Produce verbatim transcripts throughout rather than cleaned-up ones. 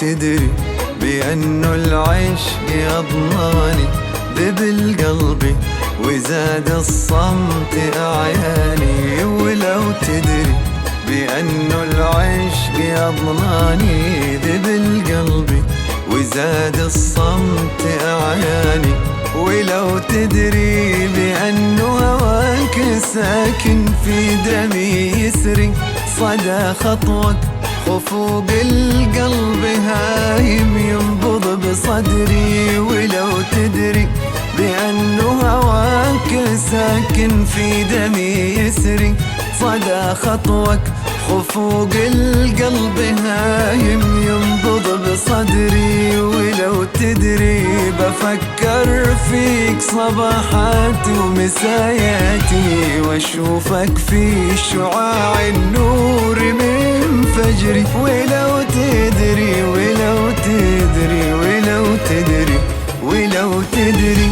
تدري بأنه العشق أضناني ذب القلب وزاد الصمت أعياني. ولو تدري بأنه العشق أضناني ذب القلب وزاد الصمت أعياني. ولو تدري بأنه هواك ساكن في دمي يسري صدى خطوك خفوق القلب هايم ينبض بصدري. ولو تدري بأنه هواك ساكن في دمي يسري صدى خطوك خفوق القلب هايم ينبض بصدري. ولو تدري بفكر فيك صباحاتي ومساياتي واشوفك في شعاع النور من فجري. ولو تدري ولو تدري ولو تدري ولو تدري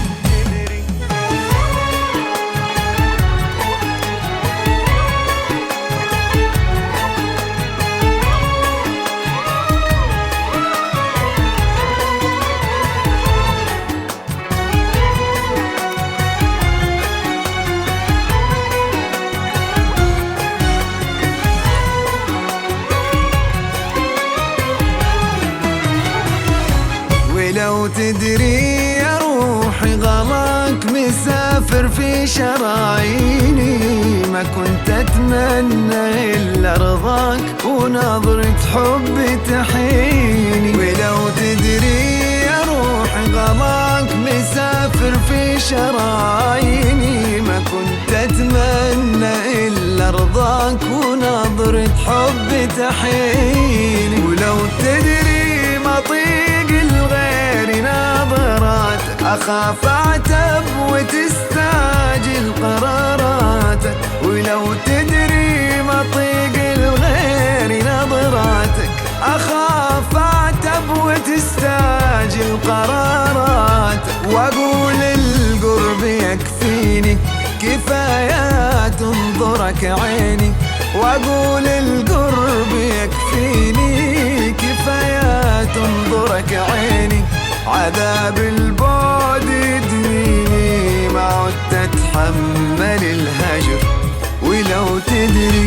ولو تدري يا روحي غلاك مسافر في شراييني ما كنت أتمنى إلا رضاك ونظرة حب تحيني. ولو تدري يا روحي غلاك مسافر في شراييني ما كنت أتمنى إلا رضاك ونظرة حب تحيني. ولو تدري ما طيق الغير نظراتك أخاف أعتب وتستعجل قراراتك. ولو تدري ما طيق الغير نظراتك أخاف أعتب وتستعجل قراراتك. وأقول القرب يكفيني كفايات تنظرك عيني. وأقول القرب يكفيني كفايات تنظرك عيني. عذاب البعد يدنيني ما عدت أتحمل الهجر. ولو تدري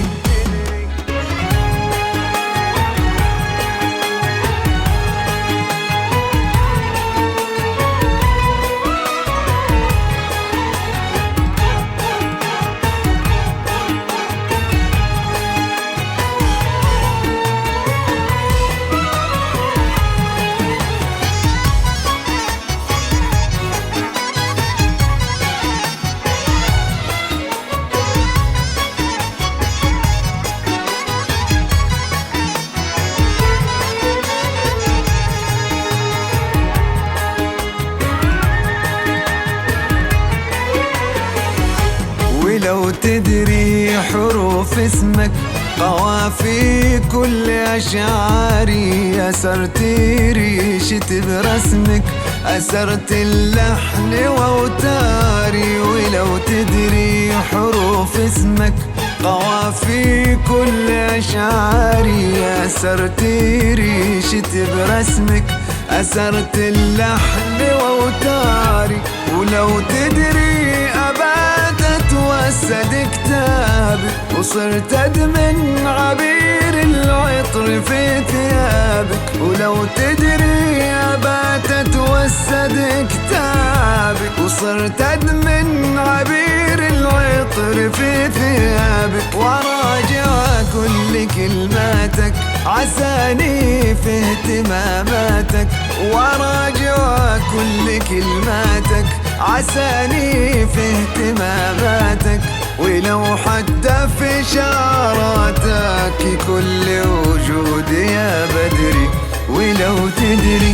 ولو تدري حروف اسمك قوافي كل أشعاري أسرت ريشة برسمك أسرت اللحن وأوتاري. ولو تدري حروف اسمك قوافي كل أشعاري أسرت ريشة برسمك أسرت اللحن وأوتاري. ولو تدري أبات أتوسد كتابك وصرت أدمن عبير العطر في ثيابك. ولو تدري أبات أتوسد كتابك وصرت أدمن عبير العطر في ثيابك. وراجع كل كلماتك عساني في اهتماماتك. وراجع كل كلماتك عساني في اهتماماتك. ولو حتى في إشاراتك كل وجودي يا بدري. ولو تدري